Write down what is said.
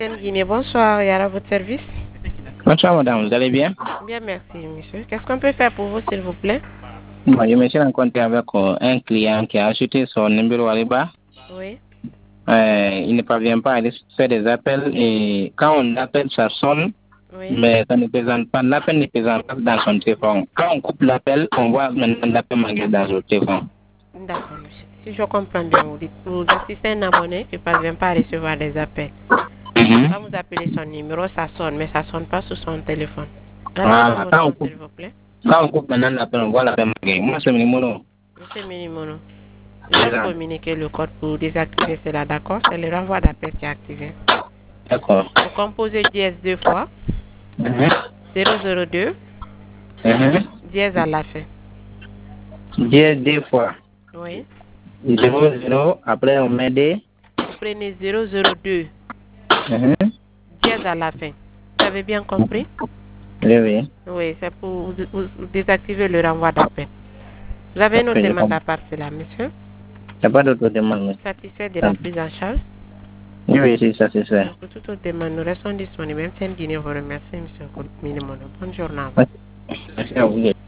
Guinée, bonsoir, Yara, votre service. Bonsoir madame, vous allez bien? Bien, merci, monsieur. Qu'est-ce qu'on peut faire pour vous, s'il vous plaît? Moi, je me suis rencontré avec un client qui a acheté son numéro Ariba. Oui. Il ne parvient pas à faire des appels et quand on appelle, ça sonne, Oui. mais ça ne présente pas. L'appel ne présente pas dans son téléphone. Quand on coupe l'appel, on voit maintenant l'appel manqué dans le téléphone. D'accord, monsieur. Si je comprends bien, vous assistez à un abonné qui ne parvient pas à recevoir des appels. Quand vous appelez son numéro, ça sonne, mais ça ne sonne pas sur son téléphone. Rappelez-moi Voilà, votre nom, s'il vous plaît. quand on coupe maintenant l'appel, on voit l'appel manqué. Moi, c'est mon numéro. Monsieur Minimono, je vais vous communiquer le code pour désactiver cela, d'accord? C'est le renvoi d'appel qui est activé. D'accord. Vous composez dièse deux fois, 002, dièse à la fin. Dièse deux fois. Oui. 00, après on met des. Vous prenez 002, dièse à la fin. Vous avez bien compris? Oui, oui. Oui, c'est pour vous désactiver le renvoi d'appel. Vous avez une autre demande à part cela, monsieur? Il n'y a pas d'autre demande. Satisfait de la prise en charge? Oui, oui, c'est satisfait. Pour toute autre demande, nous restons disponibles. Même Guinée vous remercie, monsieur Minimono. Bonne journée à vous. Merci à vous.